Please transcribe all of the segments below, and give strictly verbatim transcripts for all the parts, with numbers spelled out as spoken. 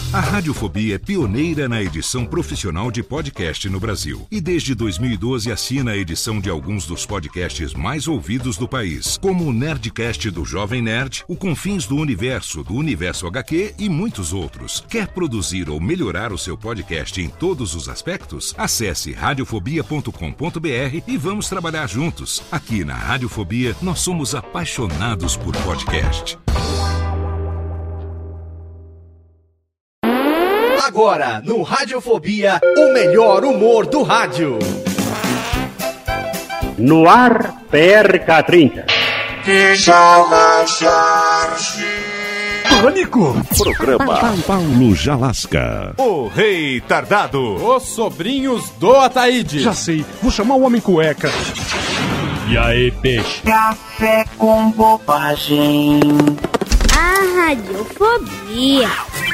A Radiofobia é pioneira na edição profissional de podcast no Brasil. E desde dois mil e doze assina a edição de alguns dos podcasts mais ouvidos do país, como o Nerdcast do Jovem Nerd, o Confins do Universo, do Universo agá quê e muitos outros. Quer produzir ou melhorar o seu podcast em todos os aspectos? Acesse radiofobia ponto com ponto b r e vamos trabalhar juntos. Aqui na Radiofobia, nós somos apaixonados por podcast. Agora, no Radiofobia, o melhor humor do rádio. No ar, P R K trinta. Pânico! Programa Paulo Jalasca. O Rei Tardado. Os sobrinhos do Ataíde. Já sei, vou chamar o Homem Cueca. E aí, peixe? Café com bobagem. A Radiofobia.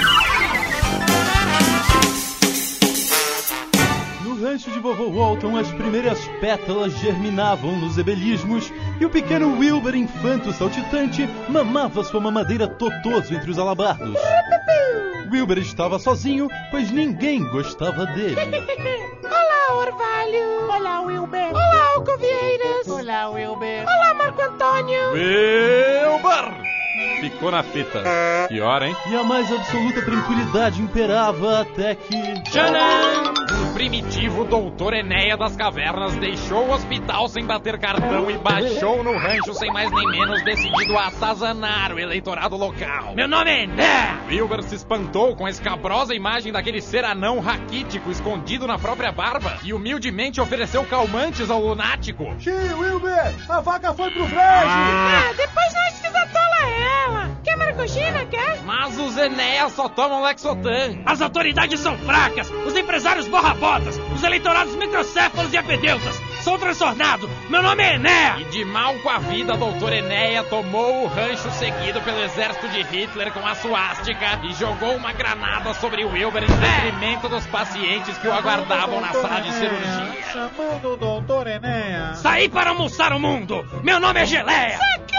No rancho de vovô Walton, as primeiras pétalas germinavam nos ebelismos e o pequeno Wilber, infanto saltitante, mamava sua mamadeira totoso entre os alabardos. Wilber estava sozinho, pois ninguém gostava dele. Olá, Orvalho. Olá, Wilber. Olá, Alcovieiras. Olá, Wilber. Olá, Marco Antônio. Wilber! Ficou na fita. Que hora, hein? E a mais absoluta tranquilidade imperava até que... Tcharam! O primitivo doutor Enéia das Cavernas deixou o hospital sem bater cartão e baixou no rancho sem mais nem menos, decidido a atazanar o eleitorado local. Meu nome é Enéia! Wilber se espantou com a escabrosa imagem daquele ser anão raquítico escondido na própria barba e humildemente ofereceu calmantes ao lunático. Tio, Wilber! A vaca foi pro brejo! Ah, depois nós desatola ela! Quer maracujina, quer? Mas os Enéas só tomam Lexotan. As autoridades são fracas, os empresários borrabotas, os eleitorados microcéfalos e apedeutas. Sou transtornado, meu nome é Enéia. E de mal com a vida, doutor Enéia tomou o rancho seguido pelo exército de Hitler com a suástica e jogou uma granada sobre Wilber em detrimento dos pacientes que o aguardavam na sala de cirurgia. Chamando o doutor Enéia. Saí para almoçar o mundo, meu nome é Geleia.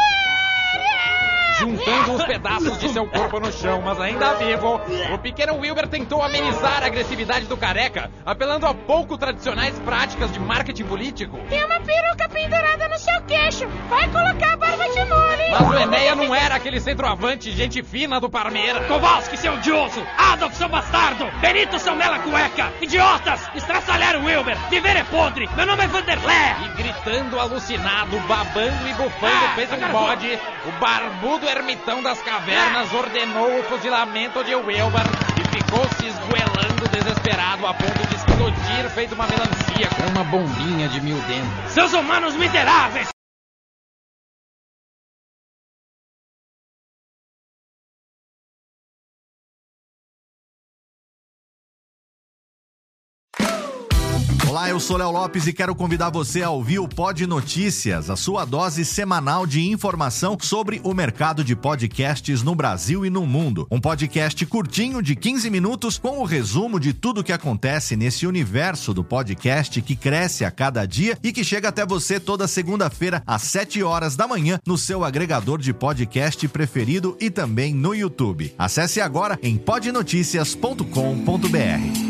Juntando os pedaços de seu corpo no chão, mas ainda vivo, o pequeno Wilber tentou amenizar a agressividade do careca, apelando a pouco tradicionais práticas de marketing político. Tem uma peruca pendurada no seu queixo. Vai colocar a barba de molho. Mas o Enéia não era aquele centroavante, gente fina do Parmeira. Kowalski, seu odioso! Adolf, seu bastardo! Benito, seu mela cueca! Idiotas! Estraçalharam o Wilber! Viver é podre! Meu nome é Vanderlé! E gritando alucinado, babando e bufando, fez um bode, o barbudo ermitão das cavernas ordenou o fuzilamento de Wilber e ficou se esgoelando desesperado a ponto de explodir feito uma melancia com uma bombinha de mil dentes. Seus humanos miseráveis! Olá, eu sou Léo Lopes e quero convidar você a ouvir o Pod Notícias, a sua dose semanal de informação sobre o mercado de podcasts no Brasil e no mundo. Um podcast curtinho de quinze minutos com o resumo de tudo que acontece nesse universo do podcast que cresce a cada dia e que chega até você toda segunda-feira às sete horas da manhã no seu agregador de podcast preferido e também no YouTube. Acesse agora em pod noticias ponto com ponto b r.